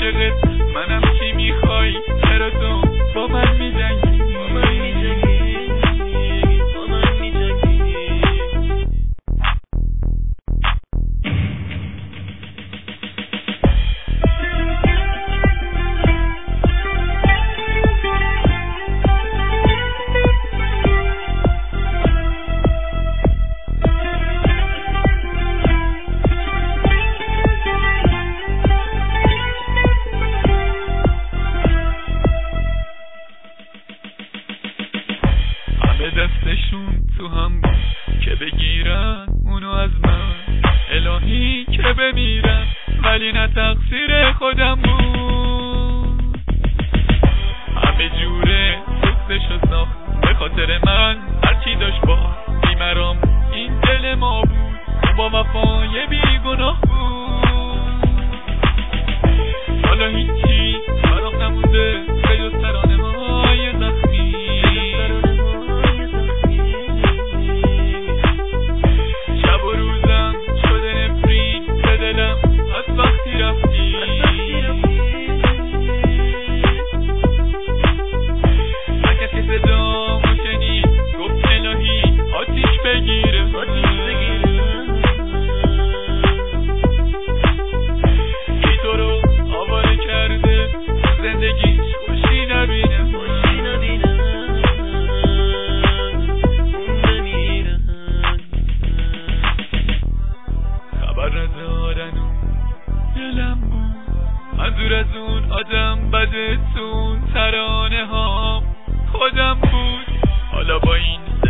عاشقت منم چی میخوای چرا تو با من میجنگی همه دستشون تو هم بود که بگیرن اونو از من، الهی که بمیرم ولی نه تقصیر خودم بود. همه جوره سختشو ساخت به خاطر من، هرچی داشت با بیمرام این دل ما بود، با وفای بیگناه بود. حالا هیچی برام نمونده به جز ترانه های زخمی، شب و روزم شده نفرین به دلم از وقتی رفتی. هر کسی صدامو شنید گفت الهی آتیش بگیره، کی تو رو آواره کرده زندگیش خوشی نبینه. خبر ندارن دلم بود منظور از اون آدم بده تون ترانه ها خودم بود. حالا با این